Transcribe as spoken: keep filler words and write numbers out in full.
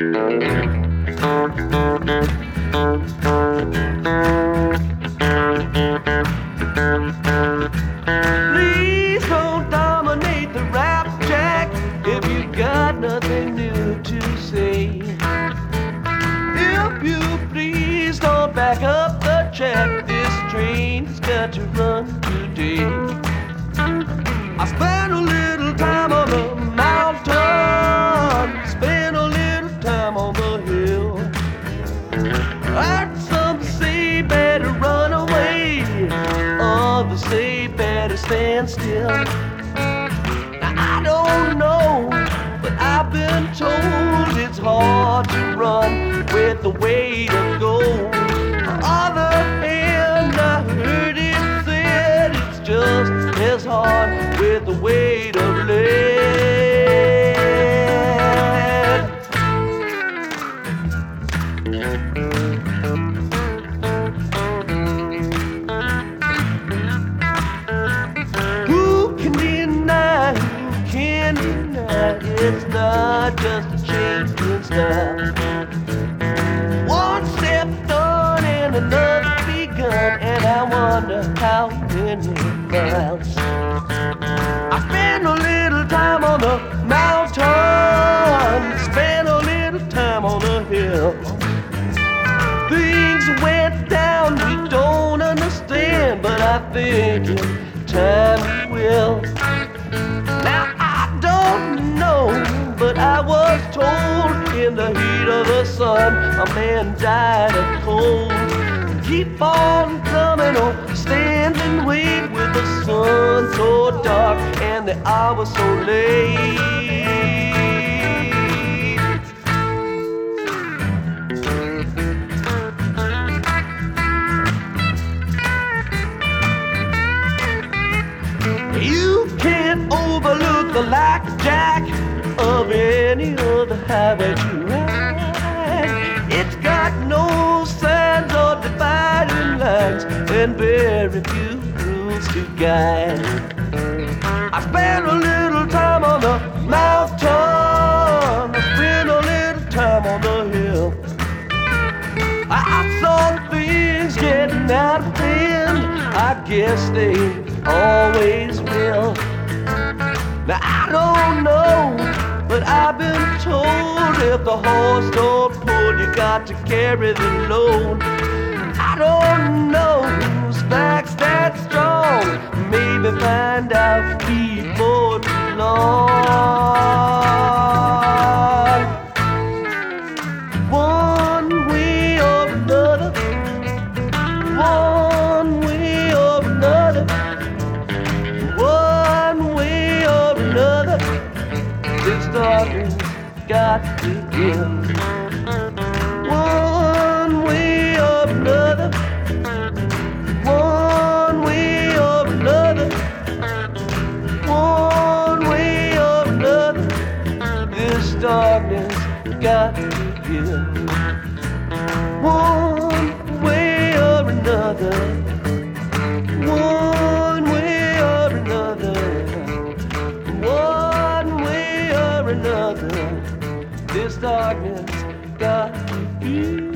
Please don't dominate the rap, Jack, if you got nothing new to say. If you please don't back up the track, this train's got to run today. I spent a little time on the mountain, spent a little time on the hill. Heard some say better run away, others say better stand still. Now I don't know, but I've been told it's hard to run with the weight of gold. On the other hand, I heard it said it's just as hard with the weight of lead. Who can deny, who can deny it's not just a change in style? One step done and another begun, and I wonder how many miles. I spent a little time on the mountain, spent a little time on the hill. Things went down we don't understand, but I think in time we will. Now I don't know, but I was told in the heat of the sun a man died of cold. Keep on coming on, stand and wait with the sun so dark and the hour so late. You can't overlook the lackjack of any other habit you ride. It's got no signs or dividing lines and very few rules to guide. I spent a little time on the mountain, I spent a little time on the hill. I saw things getting out of hand, I guess they always will. Now I don't know, but I've been told if the horse don't pull, you got to carry the load. I don't know whose back's that strong, maybe find out before too long. One way or another, one way or another, one way or another, this darkness got to end. One way or another, one way or another, one way or another, this darkness got to end. One way or another, one way or another, one way or another, this darkness got to end.